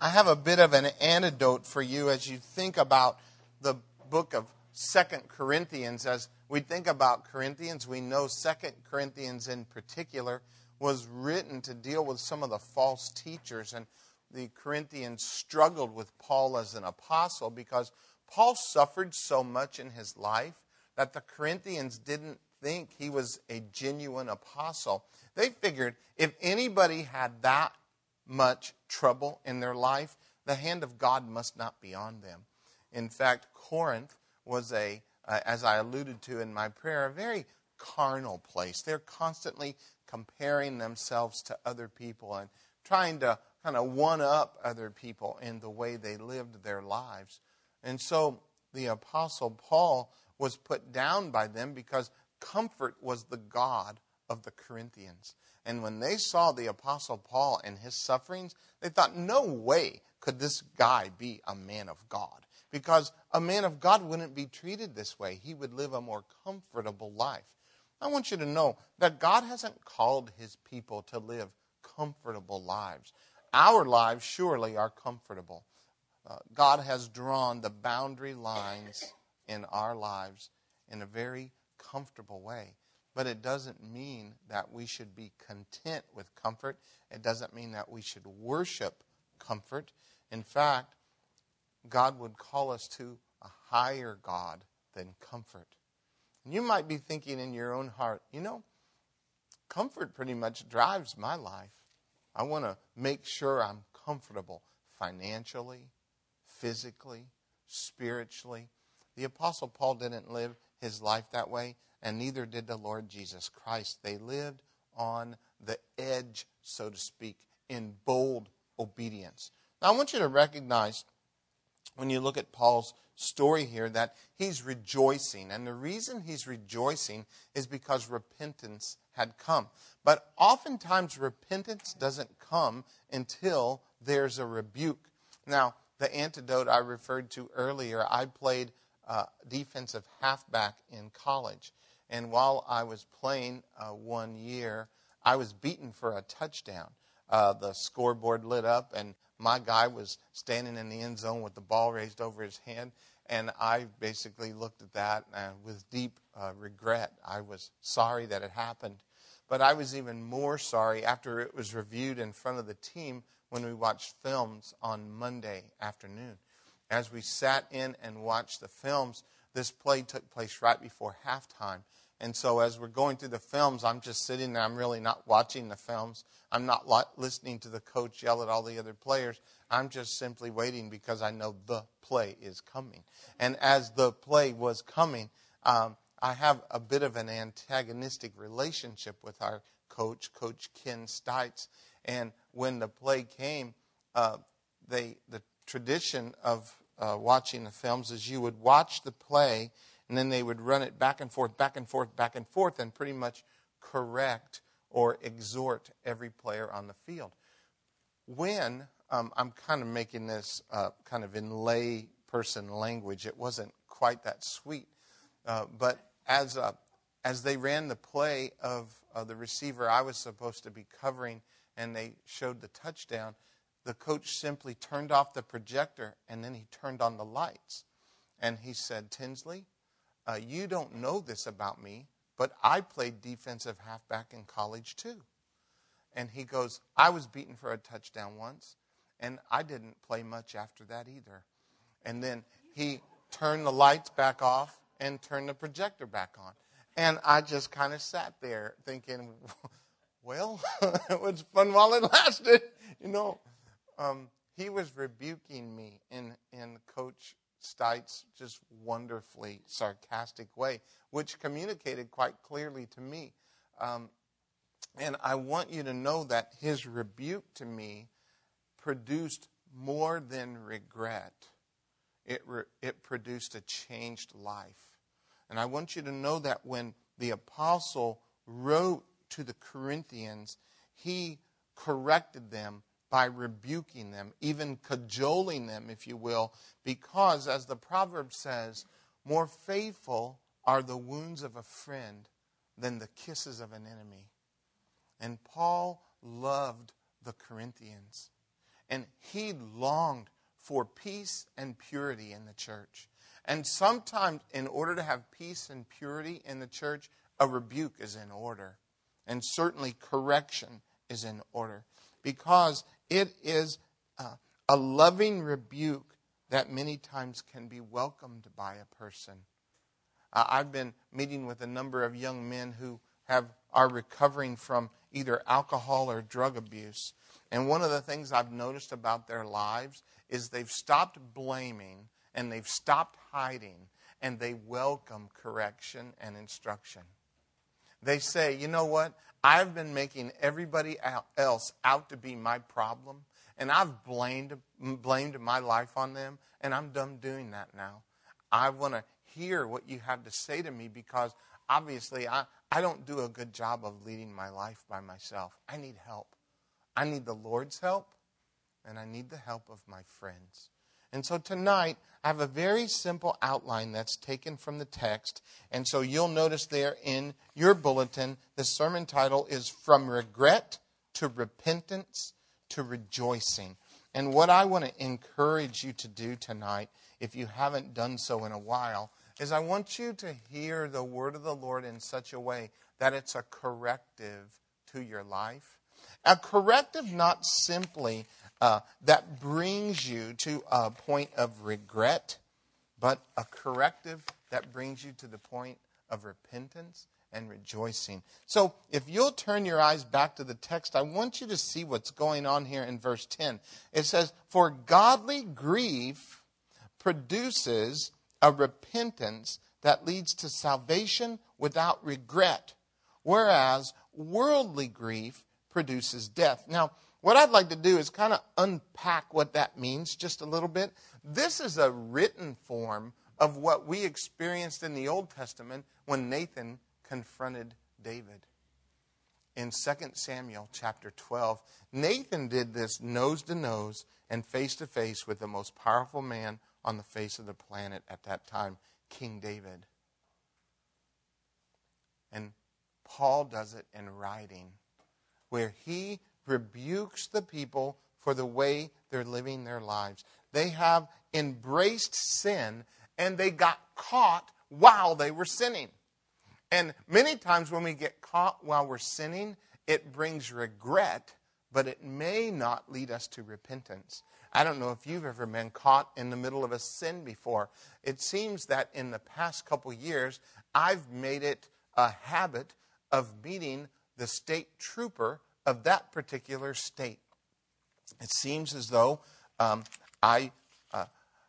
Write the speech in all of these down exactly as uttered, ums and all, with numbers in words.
I have a bit of an antidote for you as you think about the book of Second Corinthians. As we think about Corinthians, we know Second Corinthians in particular was written to deal with some of the false teachers. And the Corinthians struggled with Paul as an apostle because Paul suffered so much in his life that the Corinthians didn't think he was a genuine apostle. They figured if anybody had that much trouble in their life, the hand of God must not be on them. In fact, Corinth was a, uh, as I alluded to in my prayer, a very carnal place. They're constantly comparing themselves to other people and trying to kind of one-up other people in the way they lived their lives. And so the Apostle Paul was put down by them because comfort was the god of the Corinthians. And when they saw the Apostle Paul and his sufferings, they thought, no way could this guy be a man of God. Because a man of God wouldn't be treated this way. He would live a more comfortable life. I want you to know that God hasn't called his people to live comfortable lives. Our lives surely are comfortable. Uh, God has drawn the boundary lines in our lives in a very comfortable way. But it doesn't mean that we should be content with comfort. It doesn't mean that we should worship comfort. In fact, God would call us to a higher God than comfort. And you might be thinking in your own heart, you know, comfort pretty much drives my life. I want to make sure I'm comfortable financially, physically, spiritually. The Apostle Paul didn't live his life that way, and neither did the Lord Jesus Christ. They lived on the edge, so to speak, in bold obedience. Now, I want you to recognize, when you look at Paul's story here, that he's rejoicing. And the reason he's rejoicing is because repentance had come. But oftentimes repentance doesn't come until there's a rebuke. Now, the antidote I referred to earlier, I played uh, defensive halfback in college. And while I was playing uh, one year, I was beaten for a touchdown. Uh, the scoreboard lit up, and my guy was standing in the end zone with the ball raised over his head. And I basically looked at that uh, with deep uh, regret. I was sorry that it happened. But I was even more sorry after it was reviewed in front of the team when we watched films on Monday afternoon. As we sat in and watched the films, this play took place right before halftime. And so as we're going through the films, I'm just sitting there. I'm really not watching the films. I'm not listening to the coach yell at all the other players. I'm just simply waiting because I know the play is coming. And as the play was coming, um, I have a bit of an antagonistic relationship with our coach, Coach Ken Stites. And when the play came, uh, they the tradition of uh, watching the films is you would watch the play, and then they would run it back and forth, back and forth, back and forth, and pretty much correct or exhort every player on the field. When, um, I'm kind of making this uh, kind of in lay person language, it wasn't quite that sweet. Uh, but as uh, as they ran the play of uh, the receiver I was supposed to be covering, and they showed the touchdown, the coach simply turned off the projector, and then he turned on the lights. And he said, Tinsley, Uh, you don't know this about me, but I played defensive halfback in college too. And he goes, I was beaten for a touchdown once, and I didn't play much after that either. And then he turned the lights back off and turned the projector back on. And I just kind of sat there thinking, well, it was fun while it lasted. You know, um, he was rebuking me in, in Coach Stites' just wonderfully sarcastic way, which communicated quite clearly to me. Um, and I want you to know that his rebuke to me produced more than regret. It, re- it produced a changed life. And I want you to know that when the apostle wrote to the Corinthians, he corrected them by rebuking them, even cajoling them, if you will, because, as the proverb says, more faithful are the wounds of a friend than the kisses of an enemy. And Paul loved the Corinthians. And he longed for peace and purity in the church. And sometimes in order to have peace and purity in the church, a rebuke is in order. And certainly correction is in order. Because it is uh, a loving rebuke that many times can be welcomed by a person. Uh, I've been meeting with a number of young men who have are recovering from either alcohol or drug abuse. And one of the things I've noticed about their lives is they've stopped blaming and they've stopped hiding, and they welcome correction and instruction. They say, you know what? I've been making everybody else out to be my problem, and I've blamed, blamed my life on them, and I'm done doing that now. I want to hear what you have to say to me, because obviously I, I don't do a good job of leading my life by myself. I need help. I need the Lord's help, and I need the help of my friends. And so tonight, I have a very simple outline that's taken from the text. And so you'll notice there in your bulletin, the sermon title is From Regret to Repentance to Rejoicing. And what I want to encourage you to do tonight, if you haven't done so in a while, is I want you to hear the word of the Lord in such a way that it's a corrective to your life. A corrective not simply uh, that brings you to a point of regret, but a corrective that brings you to the point of repentance and rejoicing. So if you'll turn your eyes back to the text, I want you to see what's going on here in verse ten. It says, "For godly grief produces a repentance that leads to salvation without regret, whereas worldly grief produces death." Now, what I'd like to do is kind of unpack what that means just a little bit. This is a written form of what we experienced in the Old Testament when Nathan confronted David. In Second Samuel chapter twelve, Nathan did this nose to nose and face to face with the most powerful man on the face of the planet at that time, King David. And Paul does it in writing, where he rebukes the people for the way they're living their lives. They have embraced sin, and they got caught while they were sinning. And many times when we get caught while we're sinning, it brings regret, but it may not lead us to repentance. I don't know if you've ever been caught in the middle of a sin before. It seems that in the past couple years, I've made it a habit of meeting the state trooper of that particular state. It seems as though um, I uh,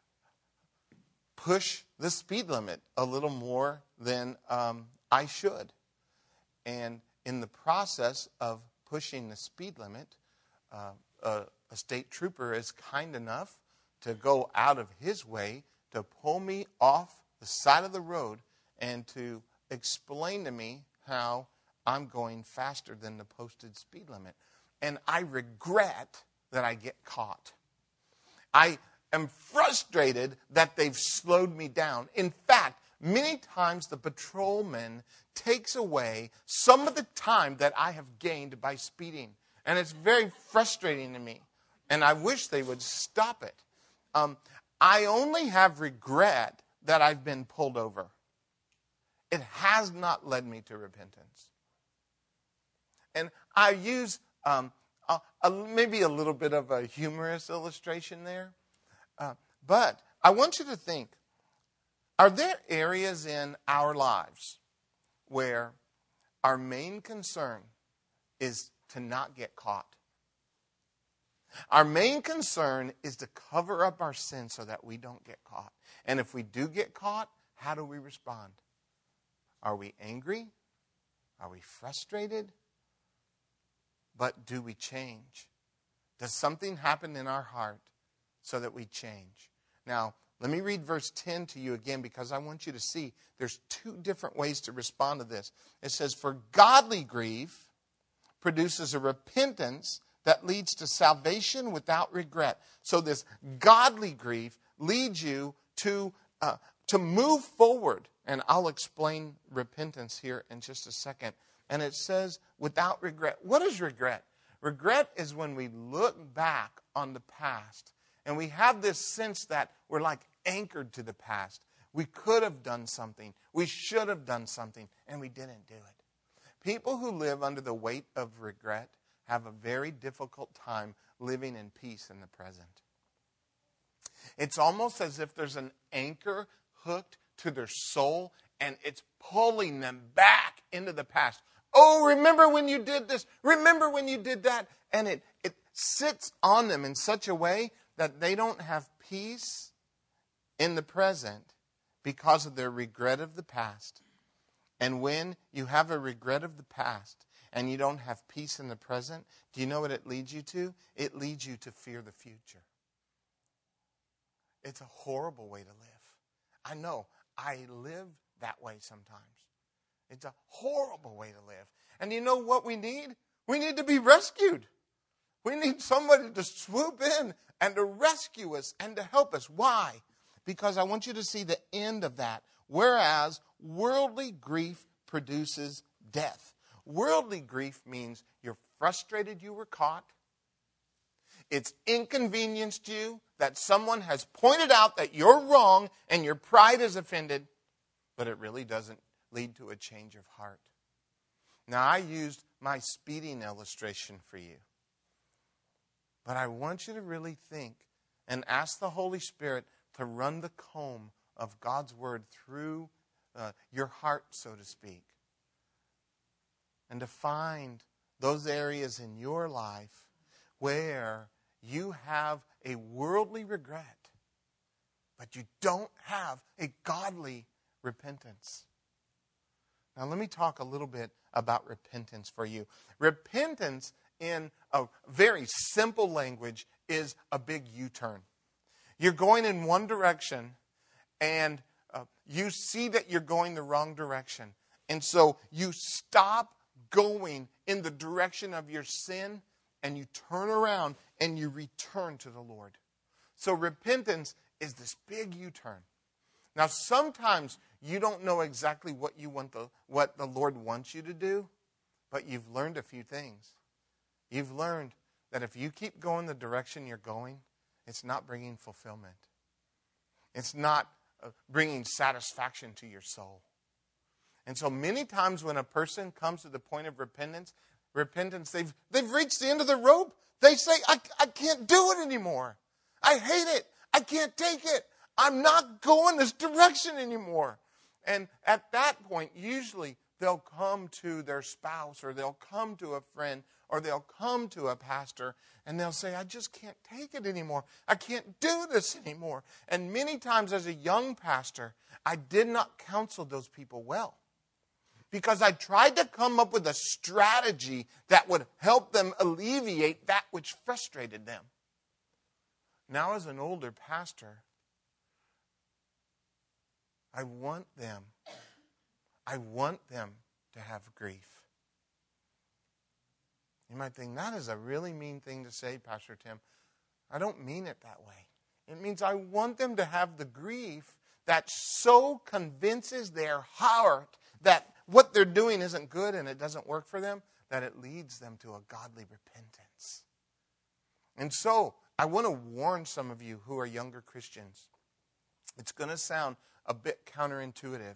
push the speed limit a little more than um, I should. And in the process of pushing the speed limit, uh, a, a state trooper is kind enough to go out of his way to pull me off the side of the road and to explain to me how I'm going faster than the posted speed limit. And I regret that I get caught. I am frustrated that they've slowed me down. In fact, many times the patrolman takes away some of the time that I have gained by speeding. And it's very frustrating to me. And I wish they would stop it. Um, I only have regret that I've been pulled over. It has not led me to repentance. And I use um, a, a, maybe a little bit of a humorous illustration there. Uh, but I want you to think, are there areas in our lives where our main concern is to not get caught? Our main concern is to cover up our sin so that we don't get caught. And if we do get caught, how do we respond? Are we angry? Are we frustrated? But do we change? Does something happen in our heart so that we change? Now, let me read verse ten to you again, because I want you to see there's two different ways to respond to this. It says, "For godly grief produces a repentance that leads to salvation without regret." So this godly grief leads you to, uh, to move forward. And I'll explain repentance here in just a second. And it says, without regret. What is regret? Regret is when we look back on the past and we have this sense that we're like anchored to the past. We could have done something. We should have done something, and we didn't do it. People who live under the weight of regret have a very difficult time living in peace in the present. It's almost as if there's an anchor hooked to their soul, and it's pulling them back into the past. Oh, remember when you did this? Remember when you did that? And it, it sits on them in such a way that they don't have peace in the present because of their regret of the past. And when you have a regret of the past and you don't have peace in the present, do you know what it leads you to? It leads you to fear the future. It's a horrible way to live. I know. I live that way sometimes. It's a horrible way to live. And you know what we need? We need to be rescued. We need somebody to swoop in and to rescue us and to help us. Why? Because I want you to see the end of that. Whereas worldly grief produces death. Worldly grief means you're frustrated you were caught. It's inconvenienced you that someone has pointed out that you're wrong and your pride is offended, but it really doesn't lead to a change of heart. Now, I used my speeding illustration for you, but I want you to really think and ask the Holy Spirit to run the comb of God's Word through uh, your heart, so to speak, and to find those areas in your life where you have a worldly regret, but you don't have a godly repentance. Now, let me talk a little bit about repentance for you. Repentance, in a very simple language, is a big U-turn. You're going in one direction, and uh, you see that you're going the wrong direction. And so you stop going in the direction of your sin, and you turn around and you return to the Lord. So repentance is this big U-turn. Now, sometimes you don't know exactly what you want the, what the Lord wants you to do, but you've learned a few things. You've learned that if you keep going the direction you're going, it's not bringing fulfillment. It's not uh, bringing satisfaction to your soul. And so many times when a person comes to the point of repentance, repentance, they've, they've reached the end of the rope. They say, I, I can't do it anymore. I hate it. I can't take it. I'm not going this direction anymore. And at that point, usually they'll come to their spouse or they'll come to a friend or they'll come to a pastor and they'll say, I just can't take it anymore. I can't do this anymore. And many times as a young pastor, I did not counsel those people well, because I tried to come up with a strategy that would help them alleviate that which frustrated them. Now, as an older pastor, I want them, I want them to have grief. You might think, that is a really mean thing to say, Pastor Tim. I don't mean it that way. It means I want them to have the grief that so convinces their heart that what they're doing isn't good and it doesn't work for them, that it leads them to a godly repentance. And so, I want to warn some of you who are younger Christians. It's going to sound a bit counterintuitive.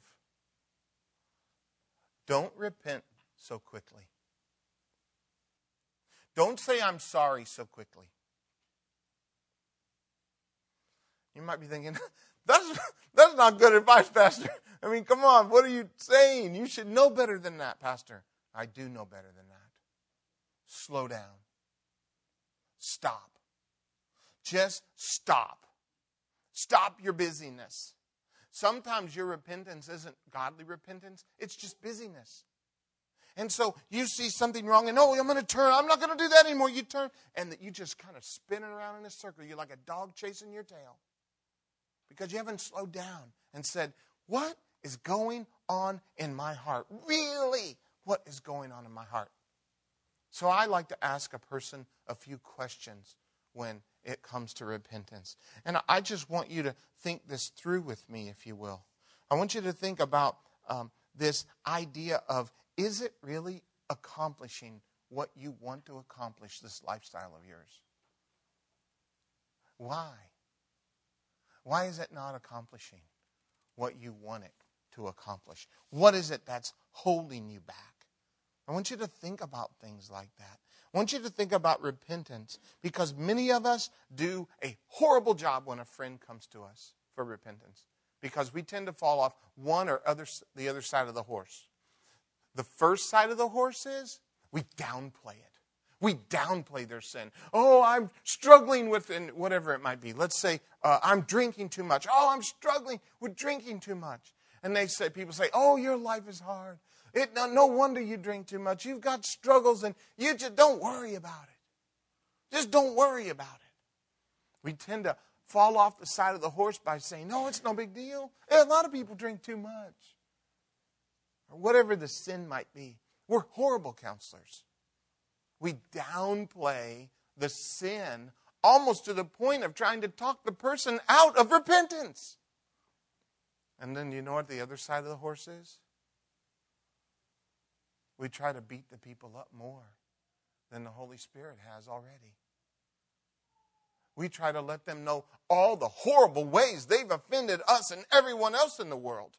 Don't repent so quickly. Don't say I'm sorry so quickly. You might be thinking, that's, that's not good advice, Pastor. I mean, come on, what are you saying? You should know better than that, Pastor. I do know better than that. Slow down. Stop. Just stop. Stop your busyness. Sometimes your repentance isn't godly repentance. It's just busyness. And so you see something wrong and, oh, I'm going to turn. I'm not going to do that anymore. You turn and you just kind of spinning around in a circle. You're like a dog chasing your tail because you haven't slowed down and said, what is going on in my heart? Really, what is going on in my heart? So I like to ask a person a few questions when it comes to repentance. And I just want you to think this through with me, if you will. I want you to think about um, this idea of, is it really accomplishing what you want to accomplish this lifestyle of yours? Why? Why is it not accomplishing what you want it to accomplish? What is it that's holding you back? I want you to think about things like that. I want you to think about repentance, because many of us do a horrible job when a friend comes to us for repentance, because we tend to fall off one or other the other side of the horse. The first side of the horse is we downplay it. We downplay their sin. Oh, I'm struggling with and whatever it might be. Let's say uh, I'm drinking too much. Oh, I'm struggling with drinking too much. And they say, people say, oh, your life is hard. It, no, no wonder you drink too much. You've got struggles, and you just don't worry about it. Just don't worry about it. We tend to fall off the side of the horse by saying, no, it's no big deal. A lot of people drink too much. Or whatever the sin might be. We're horrible counselors. We downplay the sin almost to the point of trying to talk the person out of repentance. And then you know what the other side of the horse is? We try to beat the people up more than the Holy Spirit has already. We try to let them know all the horrible ways they've offended us and everyone else in the world.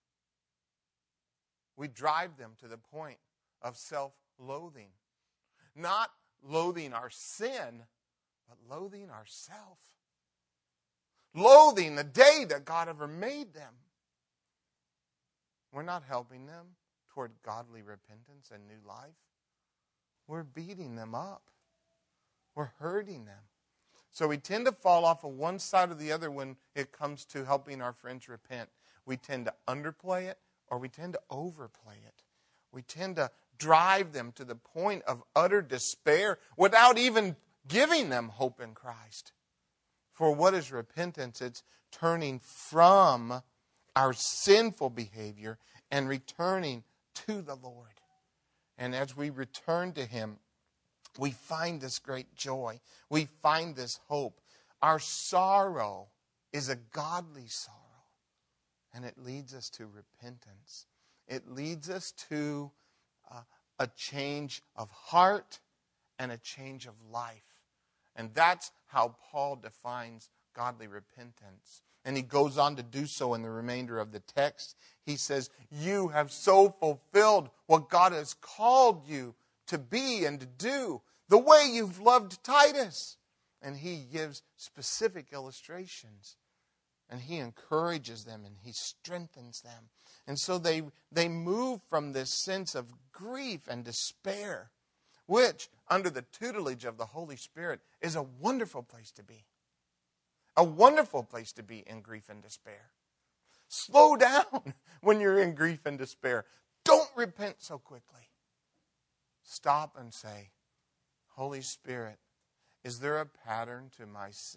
We drive them to the point of self-loathing. Not loathing our sin, but loathing ourselves. Loathing the day that God ever made them. We're not helping them toward godly repentance and new life. We're beating them up. We're hurting them. So we tend to fall off of one side or the other when it comes to helping our friends repent. We tend to underplay it, or we tend to overplay it. We tend to drive them to the point of utter despair without even giving them hope in Christ. For what is repentance? It's turning from our sinful behavior and returning to the Lord. And as we return to Him, we find this great joy. We find this hope. Our sorrow is a godly sorrow. And it leads us to repentance. It leads us to uh, a change of heart and a change of life. And that's how Paul defines godly repentance. And he goes on to do so in the remainder of the text. He says, you have so fulfilled what God has called you to be and to do, the way you've loved Titus. And he gives specific illustrations. And he encourages them and he strengthens them. And so they, they move from this sense of grief and despair, which, under the tutelage of the Holy Spirit, is a wonderful place to be. A wonderful place to be in grief and despair. Slow down when you're in grief and despair. Don't repent so quickly. Stop and say, Holy Spirit, is there a pattern to my sin?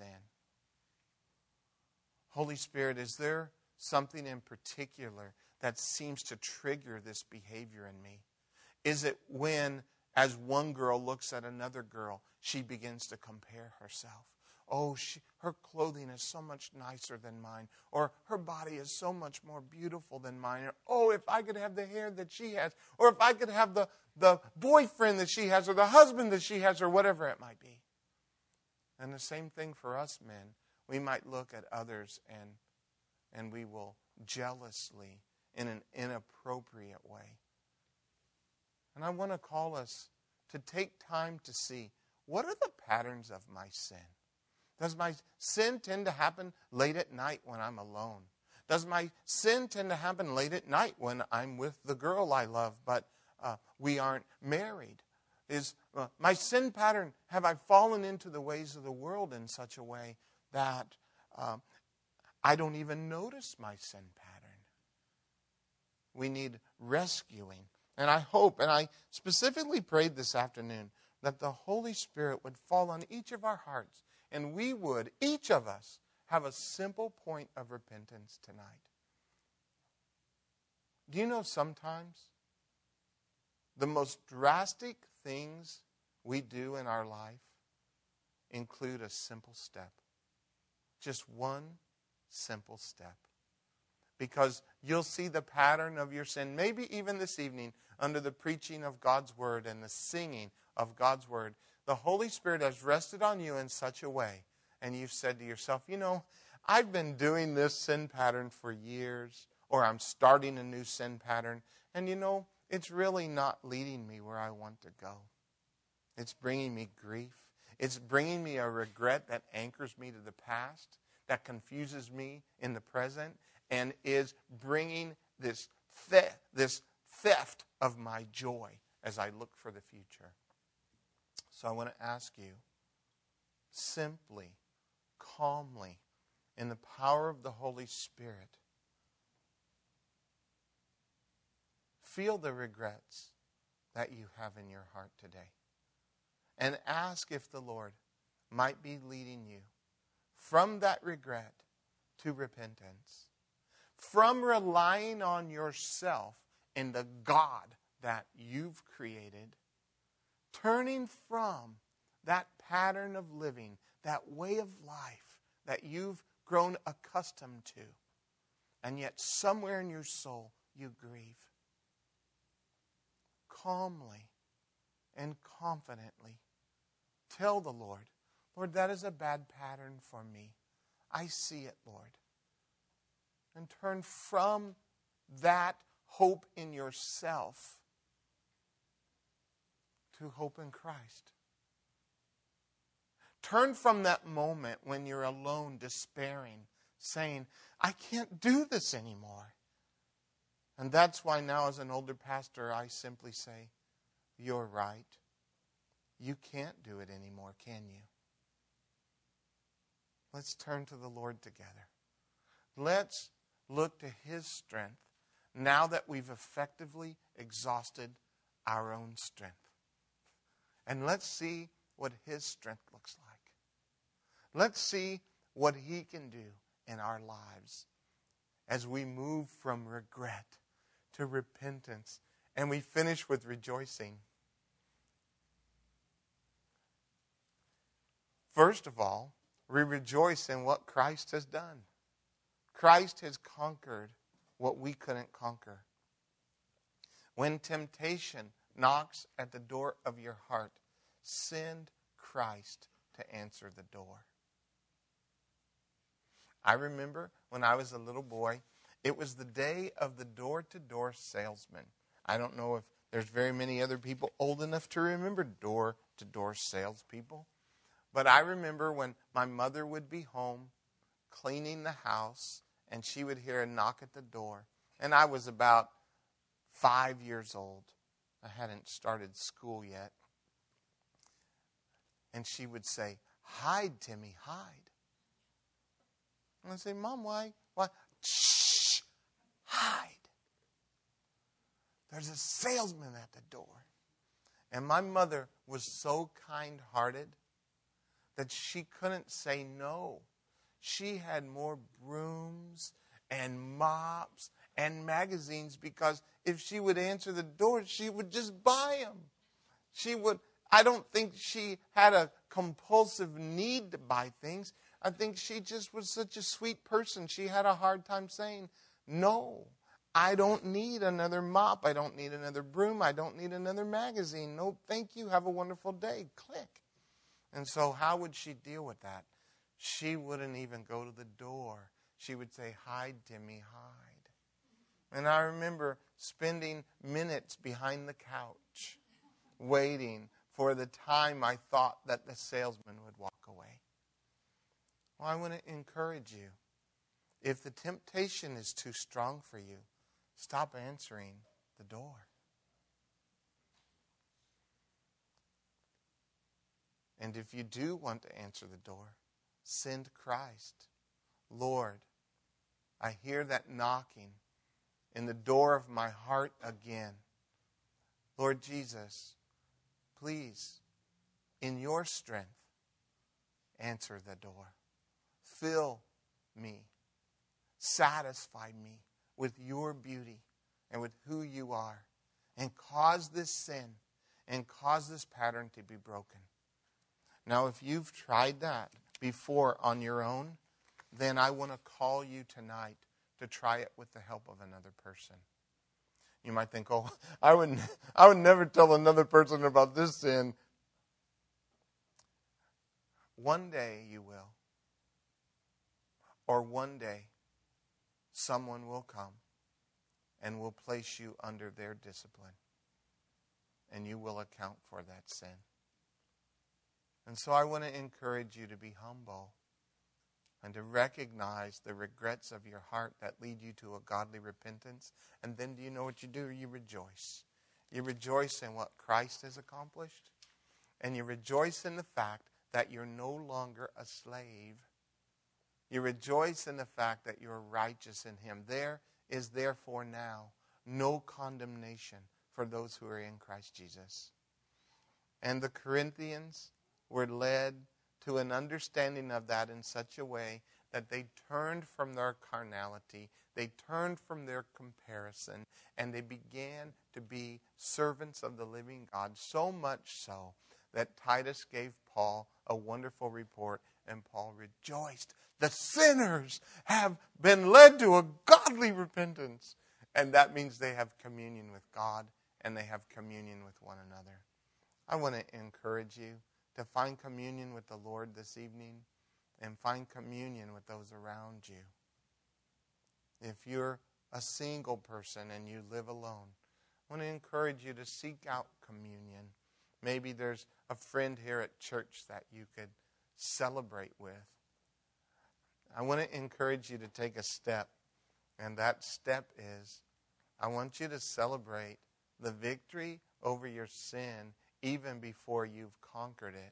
Holy Spirit, is there something in particular that seems to trigger this behavior in me? Is it when, as one girl looks at another girl, she begins to compare herself? Oh, she, her clothing is so much nicer than mine. Or her body is so much more beautiful than mine. Or, oh, if I could have the hair that she has. Or if I could have the, the boyfriend that she has. Or the husband that she has. Or whatever it might be. And the same thing for us men. We might look at others and, and we will jealously, in an inappropriate way. And I want to call us to take time to see, what are the patterns of my sin? Does my sin tend to happen late at night when I'm alone? Does my sin tend to happen late at night when I'm with the girl I love, but uh, we aren't married? Is uh, my sin pattern, have I fallen into the ways of the world in such a way that uh, I don't even notice my sin pattern? We need rescuing. And I hope, and I specifically prayed this afternoon, that the Holy Spirit would fall on each of our hearts. And we would, each of us, have a simple point of repentance tonight. Do you know sometimes the most drastic things we do in our life include a simple step? Just one simple step. because you'll see the pattern of your sin. Maybe even this evening, under the preaching of God's Word and the singing of God's Word, the Holy Spirit has rested on you in such a way, and you've said to yourself, you know, I've been doing this sin pattern for years, or I'm starting a new sin pattern, and you know, it's really not leading me where I want to go. It's bringing me grief. It's bringing me a regret that anchors me to the past, that confuses me in the present, and is bringing this the- this theft of my joy as I look for the future. So I want to ask you, simply, calmly, in the power of the Holy Spirit, feel the regrets that you have in your heart today. And ask if the Lord might be leading you from that regret to repentance. From relying on yourself and the God that you've created, turning from that pattern of living, that way of life that you've grown accustomed to, and yet somewhere in your soul you grieve. Calmly and confidently tell the Lord, Lord, that is a bad pattern for me. I see it, Lord. And turn from that hope in yourself to hope in Christ. Turn from that moment when you're alone, despairing, saying, I can't do this anymore. And that's why now as an older pastor, I simply say, you're right. You can't do it anymore, can you? Let's turn to the Lord together. Let's look to His strength now that we've effectively exhausted our own strength. And let's see what His strength looks like. Let's see what He can do in our lives as we move from regret to repentance, and we finish with rejoicing. First of all, we rejoice in what Christ has done. Christ has conquered what we couldn't conquer. When temptation knocks at the door of your heart, send Christ to answer the door. I remember when I was a little boy, it was the day of the door-to-door salesman. I don't know if there's very many other people old enough to remember door-to-door salespeople. But I remember when my mother would be home cleaning the house, and she would hear a knock at the door. And I was about five years old. I hadn't started school yet. And she would say, hide, Timmy, hide. And I'd say, Mom, why? Why? Shh, hide. There's a salesman at the door. And my mother was so kind-hearted that she couldn't say no. She had more brooms and mops and magazines because if she would answer the door, she would just buy them. She would, I don't think she had a compulsive need to buy things. I think she just was such a sweet person. She had a hard time saying, no, I don't need another mop. I don't need another broom. I don't need another magazine. No, thank you. Have a wonderful day. Click. And so how would she deal with that? She wouldn't even go to the door. She would say, hide, Timmy, hide. And I remember spending minutes behind the couch waiting for the time I thought that the salesman would walk away. Well, I want to encourage you. If the temptation is too strong for you, stop answering the door. And if you do want to answer the door, send Christ. Lord, I hear that knocking in the door of my heart again. Lord Jesus, please, in your strength, answer the door. Fill me. Satisfy me with your beauty and with who you are. And cause this sin and cause this pattern to be broken. Now, if you've tried that before on your own, then I want to call you tonight to try it with the help of another person. You might think, oh, I would, I would never tell another person about this sin. One day you will. Or one day someone will come and will place you under their discipline. And you will account for that sin. And so I want to encourage you to be humble and to recognize the regrets of your heart that lead you to a godly repentance. And then do you know what you do? You rejoice. You rejoice in what Christ has accomplished. And you rejoice in the fact that you're no longer a slave. You rejoice in the fact that you're righteous in Him. There is therefore now no condemnation for those who are in Christ Jesus. And the Corinthians were led to an understanding of that in such a way that they turned from their carnality, they turned from their comparison, and they began to be servants of the living God, so much so that Titus gave Paul a wonderful report, and Paul rejoiced. The sinners have been led to a godly repentance. And that means they have communion with God and they have communion with one another. I want to encourage you to find communion with the Lord this evening and find communion with those around you. If you're a single person and you live alone, I want to encourage you to seek out communion. Maybe there's a friend here at church that you could celebrate with. I want to encourage you to take a step, and that step is I want you to celebrate the victory over your sin even before you've conquered it,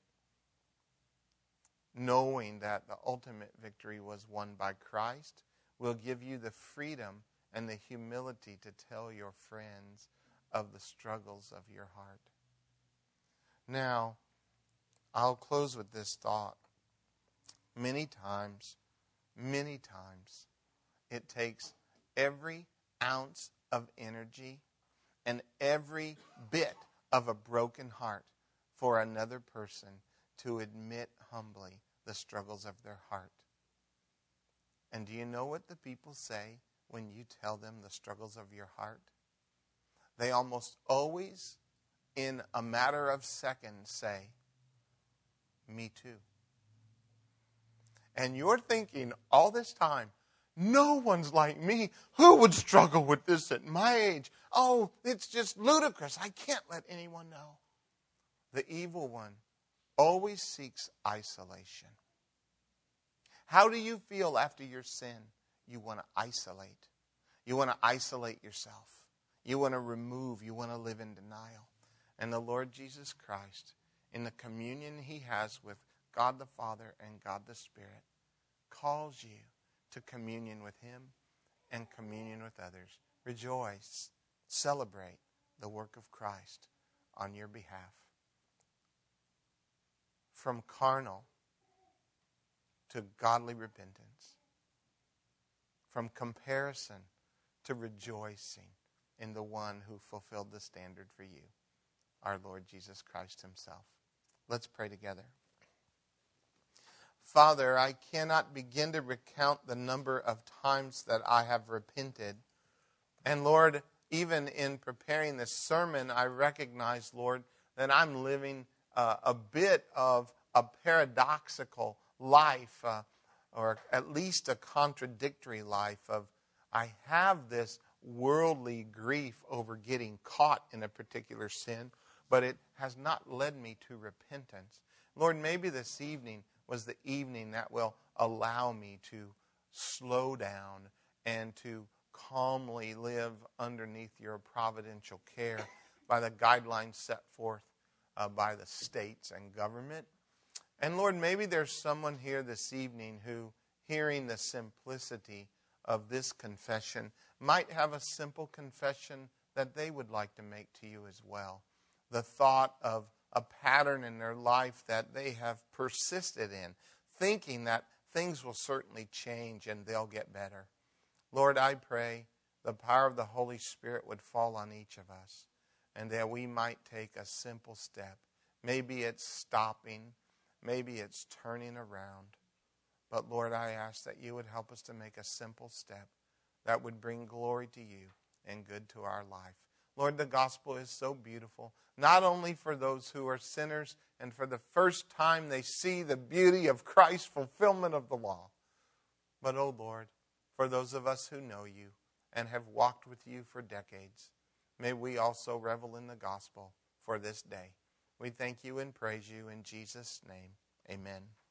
knowing that the ultimate victory was won by Christ will give you the freedom and the humility to tell your friends of the struggles of your heart. Now, I'll close with this thought. Many times, many times, it takes every ounce of energy and every bit of a broken heart for another person to admit humbly the struggles of their heart. And do you know what the people say when you tell them the struggles of your heart? They almost always, in a matter of seconds, say, "Me too." And you're thinking all this time, no one's like me. Who would struggle with this at my age? Oh, it's just ludicrous. I can't let anyone know. The evil one always seeks isolation. How do you feel after your sin? You want to isolate. You want to isolate yourself. You want to remove. You want to live in denial. And the Lord Jesus Christ, in the communion He has with God the Father and God the Spirit, calls you to communion with Him and communion with others. Rejoice. Celebrate the work of Christ on your behalf. From carnal to godly repentance. From comparison to rejoicing in the one who fulfilled the standard for you, our Lord Jesus Christ Himself. Let's pray together. Father, I cannot begin to recount the number of times that I have repented. And Lord, even in preparing this sermon, I recognize, Lord, that I'm living uh, a bit of a paradoxical life, uh, or at least a contradictory life of I have this worldly grief over getting caught in a particular sin, but it has not led me to repentance. Lord, maybe this evening was the evening that will allow me to slow down and to calmly live underneath your providential care by the guidelines set forth uh, by the states and government. And Lord, maybe there's someone here this evening who, hearing the simplicity of this confession, might have a simple confession that they would like to make to you as well. The thought of a pattern in their life that they have persisted in, thinking that things will certainly change and they'll get better. Lord, I pray the power of the Holy Spirit would fall on each of us and that we might take a simple step. Maybe it's stopping. Maybe it's turning around. But Lord, I ask that you would help us to make a simple step that would bring glory to you and good to our life. Lord, the gospel is so beautiful, not only for those who are sinners and for the first time they see the beauty of Christ's fulfillment of the law, but, oh Lord, for those of us who know you and have walked with you for decades, may we also revel in the gospel for this day. We thank you and praise you in Jesus' name. Amen.